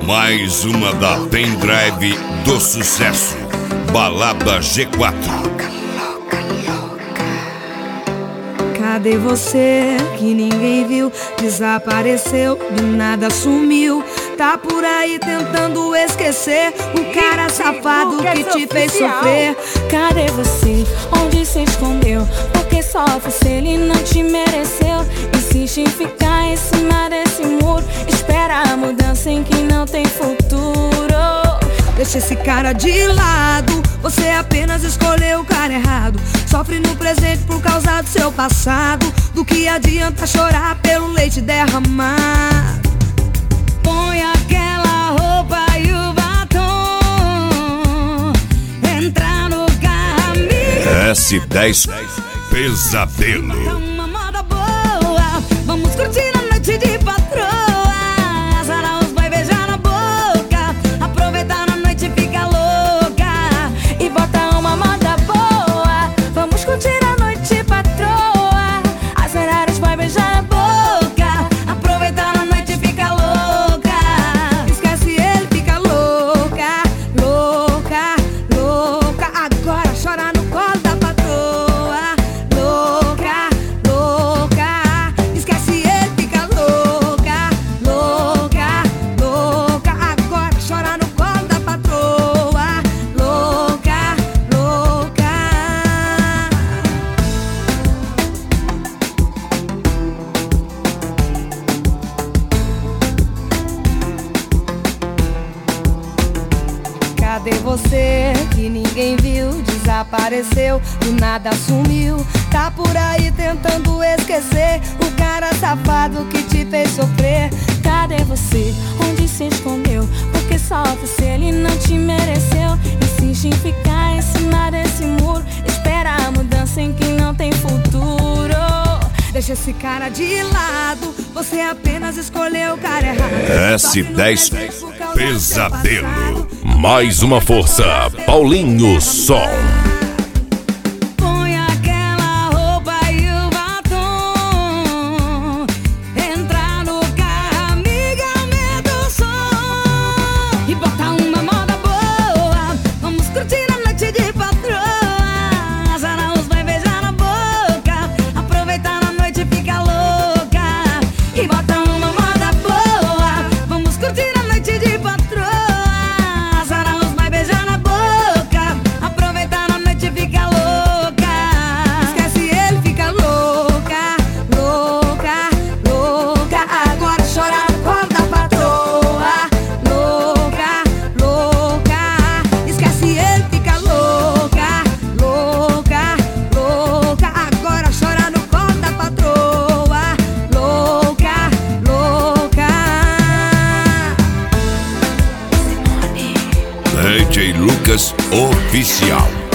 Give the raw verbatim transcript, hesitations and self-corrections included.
Mais uma da pendrive do sucesso, Balada G quatro. Cadê você que ninguém viu? Desapareceu, do nada sumiu. Tá por aí tentando esquecer o cara safado que te fez sofrer. Cadê você? Onde se escondeu? Porque sofre se ele não te mereceu. Insiste em ficar em cima desse muro. Espera a mudança em que não tem futuro. Deixa esse cara de lado, você apenas escolheu o cara errado. Sofre no presente por causa do seu passado. Do que adianta chorar pelo leite derramar? Põe aquela roupa e o batom, entra no carro, amiga. S dez Pesadelo. Uma moda boa, vamos curtir a noite de patroa. Azaraos vai beijar na boca, aproveitar na noite fica louca. E bota uma moda boa, vamos curtir a noite patroa. Azaraos vai beijar na boca, aproveitar na noite fica louca. Esquece ele, fica louca, louca, louca. Agora chora no colo da patroa. Louca, louca. Esquece ele, fica louca, louca, louca. Agora chora no colo da patroa. Louca, louca. Cadê você que ninguém viu? Desapareceu, do nada sumiu. Tá por aí tentando esquecer o cara safado que te fez sofrer. Cadê você? Onde se escondeu? Porque sofre se ele não te mereceu. Insiste em ficar em cima desse muro. Espera a mudança em que não tem futuro. Deixa esse cara de lado, você apenas escolheu o cara errado. S dez Pesadelo. Mais uma força, Paulinho Som. Põe aquela roupa e o batom, entra no carro, amiga, aumenta o som. E bota uma moda boa, vamos curtir a noite de patroa. Azaraos vai beijar na boca, aproveitar na noite fica louca. E bota uma moda boa, vamos curtir a noite de patroa. Azaraos vai beijar na boca, aproveitar na noite fica louca. Esquece ele, fica louca, louca, louca. Agora chora no colo da patroa. Louca, louca. Esquece ele, fica louca, louca, louca. Agora chora no colo da patroa. Louca, louca. D J Lucas Oficial.